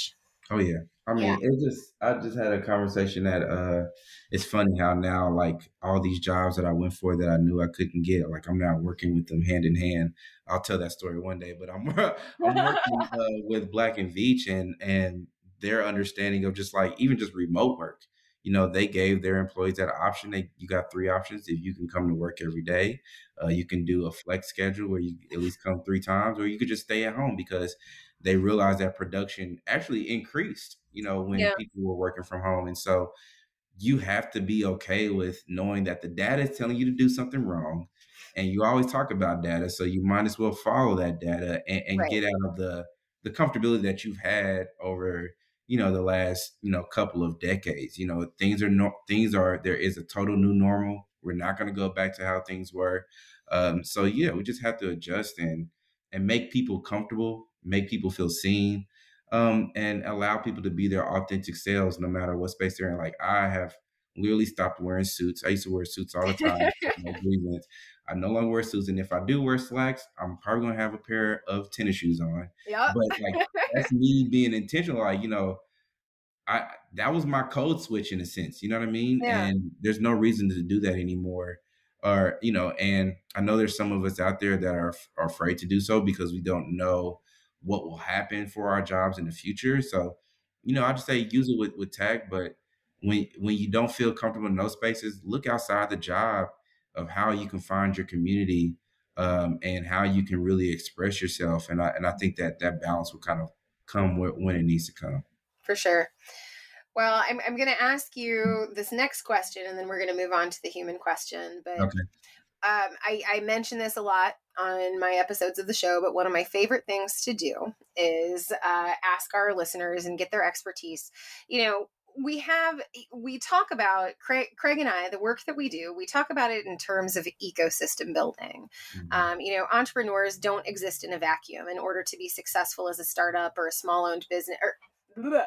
Oh yeah. I mean, Yeah. it just I just had a conversation that uh it's funny how now like all these jobs that I went for that I knew I couldn't get, like I'm now working with them hand in hand. I'll tell that story one day, but I'm I'm working uh, with Black and Veatch and and their understanding of just like even just remote work. You know, they gave their employees that option. They you got three options. If you can come to work every day, uh, you can do a flex schedule where you at least come three times, or you could just stay at home because they realized that production actually increased, you know, when Yeah. people were working from home. And so you have to be okay with knowing that the data is telling you to do something wrong. And you always talk about data. So you might as well follow that data and, and Right. get out of the, the comfortability that you've had over, you know, the last, you know, couple of decades. You know, things are no things are, there is a total new normal. We're not going to go back to how things were. Um, so yeah, we just have to adjust and, and make people comfortable, make people feel seen, um, and allow people to be their authentic selves no matter what space they're in. Like I have literally stopped wearing suits. I used to wear suits all the time for no reasons. I no longer wear suits. And if I do wear slacks, I'm probably going to have a pair of tennis shoes on. Yep. But like, that's me being intentional. Like, you know, I that was my code switch in a sense, you know what I mean? Yeah. And there's no reason to do that anymore. Or, you know, and I know there's some of us out there that are, are afraid to do so because we don't know what will happen for our jobs in the future. So, you know, I just say use it with, with tech, but when when you don't feel comfortable in those spaces, look outside the job of how you can find your community, um, and how you can really express yourself. And I and I think that that balance will kind of come wh- when it needs to come. For sure. Well, I'm, I'm going to ask you this next question, and then we're going to move on to the human question. But Okay. um, I, I mention this a lot on my episodes of the show, but one of my favorite things to do is uh, ask our listeners and get their expertise. You know, we have, we talk about, Craig, Craig and I, the work that we do, we talk about it in terms of ecosystem building. Mhm. Um, you know, entrepreneurs don't exist in a vacuum. In order to be successful as a startup or a small owned business, or bleh,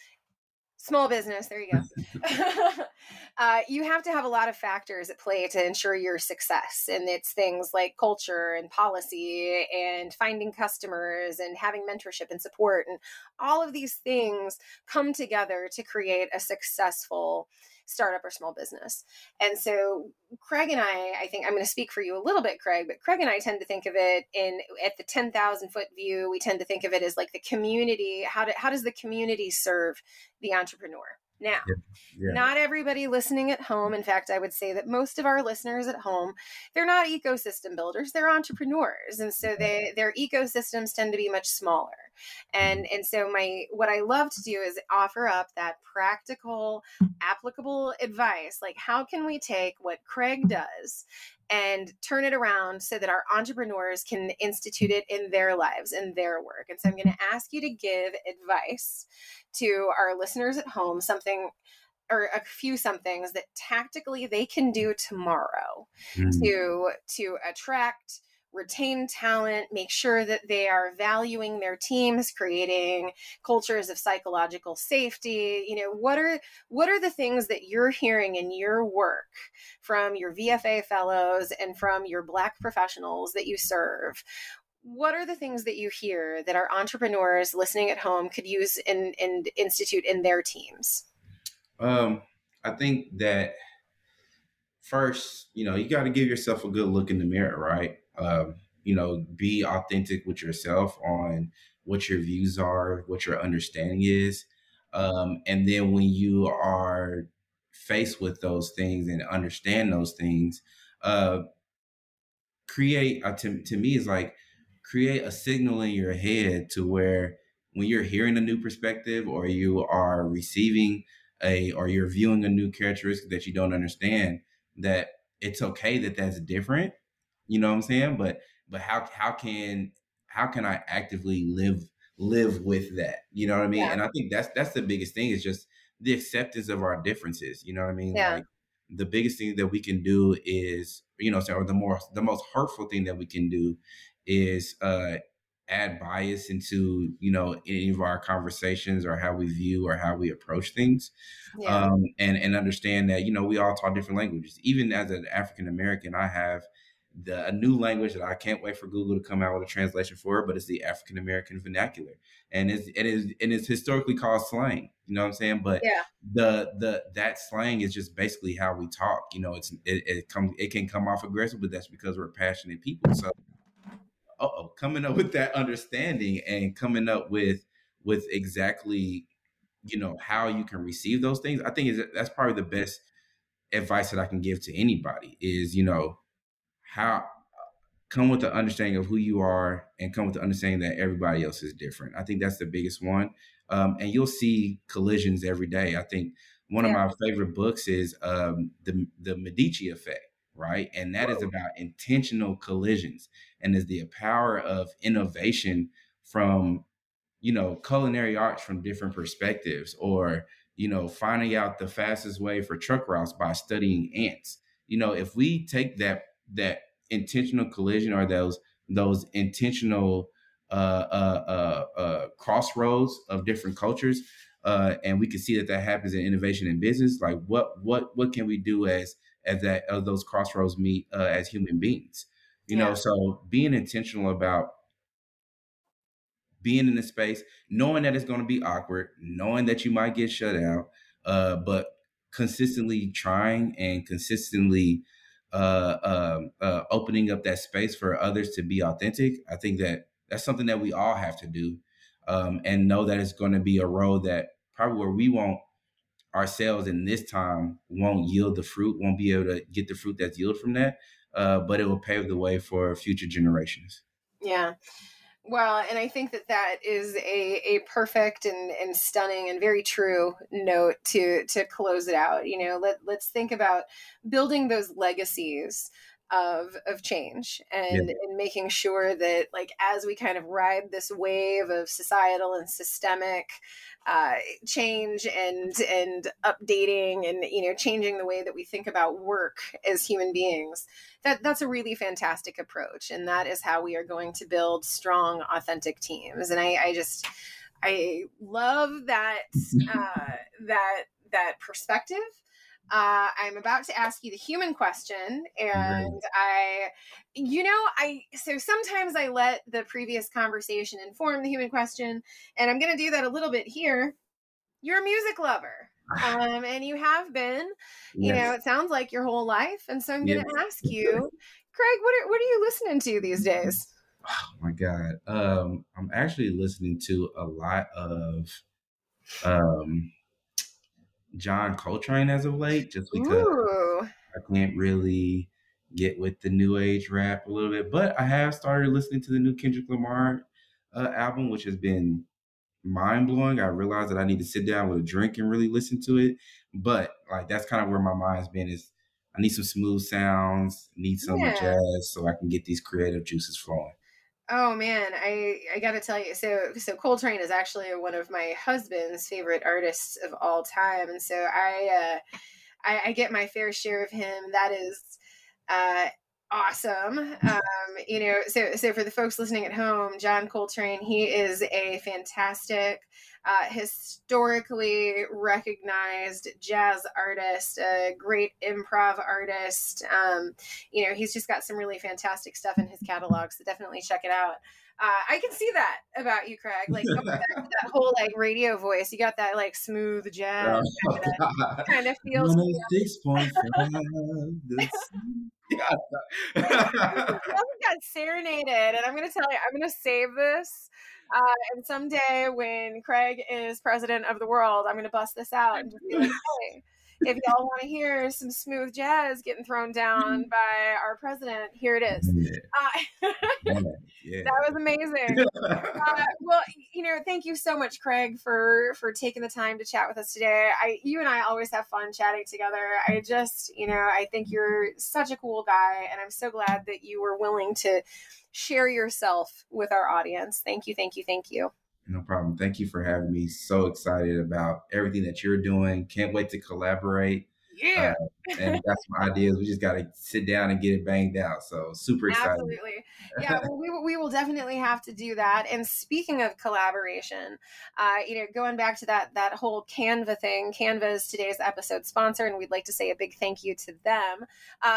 small business, there you go. uh, you have to have a lot of factors at play to ensure your success. And it's things like culture and policy and finding customers and having mentorship and support. And all of these things come together to create a successful startup or small business. And so Craig and I, I think I'm going to speak for you a little bit, Craig, but Craig and I tend to think of it in at the ten thousand foot view. We tend to think of it as like the community. How, do, how does the community serve the entrepreneur? Now, Yeah. Yeah. not everybody listening at home. In fact, I would say that most of our listeners at home, they're not ecosystem builders, they're entrepreneurs. And so they, their ecosystems tend to be much smaller. And, and so my, what I love to do is offer up that practical, applicable advice. Like, how can we take what Craig does and turn it around so that our entrepreneurs can institute it in their lives and their work? And so I'm going to ask you to give advice to our listeners at home, something or a few somethings that tactically they can do tomorrow Mhm. to to attract, retain talent, make sure that they are valuing their teams, creating cultures of psychological safety. You know, what are what are the things that you're hearing in your work from your V F A fellows and from your Black professionals that you serve? What are the things that you hear that our entrepreneurs listening at home could use and, and institute in their teams? Um, I think that first, you know, you got to give yourself a good look in the mirror, right? Um, you know, be authentic with yourself on what your views are, what your understanding is. Um, and then when you are faced with those things and understand those things, uh, create, uh, to, to me, is like create a signal in your head to where when you're hearing a new perspective or you are receiving a, or you're viewing a new characteristic that you don't understand, that it's okay that that's different. You know what I'm saying? But, but how, how can, how can I actively live, live with that? You know what I mean? Yeah. And I think that's, that's the biggest thing, is just the acceptance of our differences. You know what I mean? Yeah. Like, the biggest thing that we can do is, you know, so, or the more, the most hurtful thing that we can do is uh, add bias into, you know, any of our conversations or how we view or how we approach things. Yeah. Um, and, and understand that, you know, we all talk different languages. Even as an African American, I have the a new language that I can't wait for Google to come out with a translation for, but it's the African American vernacular, and it's it is and it's historically called slang. You know what I'm saying? But yeah. the the that slang is just basically how we talk. You know, it's it, it comes it can come off aggressive, but that's because we're passionate people. So, uh-oh, coming up with that understanding and coming up with with exactly, you know, how you can receive those things, I think is that's probably the best advice that I can give to anybody is, you know, how come with the understanding of who you are and come with the understanding that everybody else is different. I think that's the biggest one. Um, and you'll see collisions every day. I think one yeah. of my favorite books is um, the, the Medici Effect, right? And that Whoa. is about intentional collisions and is the power of innovation from, you know, culinary arts from different perspectives, or, you know, finding out the fastest way for truck routes by studying ants. You know, if we take that that intentional collision or those those intentional uh, uh, uh, uh, crossroads of different cultures, uh, and we can see that that happens in innovation in business. Like, what what what can we do as as that as those crossroads meet uh, as human beings? You yeah. know, so being intentional about being in the space, knowing that it's going to be awkward, knowing that you might get shut out, uh, but consistently trying and consistently uh, uh, uh, opening up that space for others to be authentic. I think that that's something that we all have to do, um, and know that it's going to be a road that probably where we won't ourselves in this time won't yield the fruit, won't be able to get the fruit that's yielded from that, uh, but it will pave the way for future generations. Yeah. Well, and I think that that is a, a perfect and, and stunning and very true note to to close it out. You know, let, let's think about building those legacies of of change and, yeah. and making sure that, like, as we kind of ride this wave of societal and systemic uh, change and and updating and, you know, changing the way that we think about work as human beings, that that's a really fantastic approach. And that is how we are going to build strong, authentic teams. And I, I just, I love that, uh, that, that perspective. Uh, I'm about to ask you the human question, and right. I, you know, I, so sometimes I let the previous conversation inform the human question, and I'm going to do that a little bit here. You're a music lover, um, and you have been, you yes. know, it sounds like your whole life. And so I'm going to yes. ask you, Craig, what are, what are you listening to these days? Oh my God. Um, I'm actually listening to a lot of, um, John Coltrane as of late, just because Ooh. I can't really get with the new age rap a little bit. But I have started listening to the new Kendrick Lamar uh, album, which has been mind blowing. I realized that I need to sit down with a drink and really listen to it. But like that's kind of where my mind's been is I need some smooth sounds, need some yeah. jazz so I can get these creative juices flowing. Oh man, I, I gotta tell you, so so Coltrane is actually one of my husband's favorite artists of all time, and so I uh, I, I get my fair share of him. That is uh, awesome. Um, you know, so so for the folks listening at home, John Coltrane, he is a fantastic, uh, historically recognized jazz artist, a great improv artist. Um, you know, he's just got some really fantastic stuff in his catalog, so definitely check it out. Uh, I can see that about you, Craig. Like that, that whole like radio voice, you got that like smooth jazz oh, kind of feels. six point five I got serenaded, and I'm going to tell you, I'm going to save this. Uh, and someday when Craig is president of the world, I'm going to bust this out and just be like, hey, if y'all want to hear some smooth jazz getting thrown down by our president, here it is. Yeah. Uh, yeah. Yeah. That was amazing. uh, well, you know, thank you so much, Craig, for, for taking the time to chat with us today. I, you and I always have fun chatting together. I just, you know, I think you're such a cool guy, and I'm so glad that you were willing to share yourself with our audience. Thank you, thank you, thank you. No problem. Thank you for having me. So excited about everything that you're doing. Can't wait to collaborate. Yeah. Uh, and that's my ideas. We just got to sit down and get it banged out. So super excited. Absolutely. Yeah, well, we, we will definitely have to do that. And speaking of collaboration, uh, you know, going back to that, that whole Canva thing, Canva is today's episode sponsor, and we'd like to say a big thank you to them. Uh, but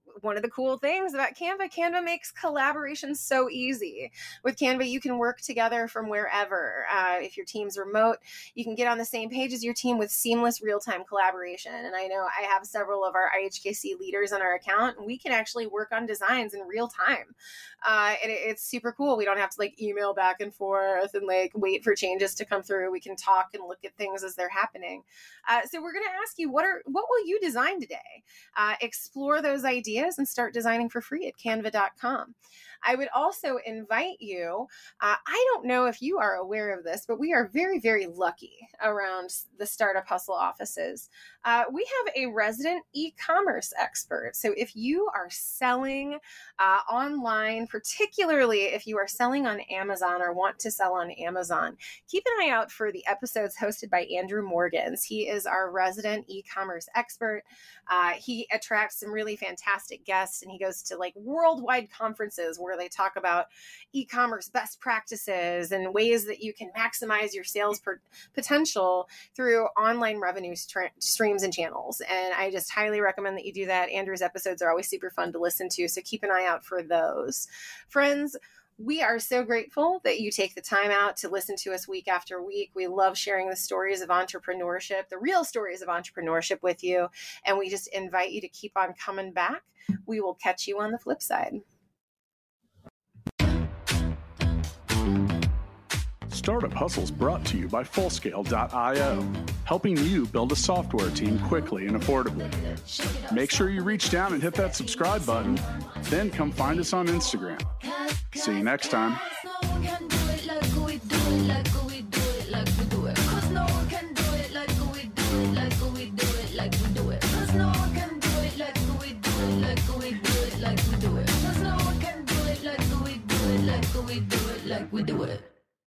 one of the cool things about Canva, Canva makes collaboration so easy. With Canva, you can work together from wherever. Uh, if your team's remote, you can get on the same page as your team with seamless real-time collaboration. And I know I have several of our I H K C leaders on our account, and we can actually work on designs in real time. Uh, and it, it's super cool. We don't have to like email back and forth and like wait for changes to come through. We can talk and look at things as they're happening. Uh, so we're going to ask you, what are what will you design today? Uh, explore those ideas and start designing for free at canva dot com. I would also invite you, uh, I don't know if you are aware of this, but we are very, very lucky around the Startup Hustle offices. Uh, we have a resident e-commerce expert. So if you are selling uh, online, particularly if you are selling on Amazon or want to sell on Amazon, keep an eye out for the episodes hosted by Andrew Morgans. He is our resident e-commerce expert. Uh, he attracts some really fantastic guests, and he goes to like worldwide conferences where they talk about e-commerce best practices and ways that you can maximize your sales per- potential through online revenue stre- streams and channels. And I just highly recommend that you do that. Andrew's episodes are always super fun to listen to, so keep an eye out for those. Friends, we are so grateful that you take the time out to listen to us week after week. We love sharing the stories of entrepreneurship, the real stories of entrepreneurship with you. And we just invite you to keep on coming back. We will catch you on the flip side. Startup Hustle is brought to you by Fullscale dot io, helping you build a software team quickly and affordably. Make sure you reach down and hit that subscribe button, then come find us on Instagram. See you next time. Like we do it.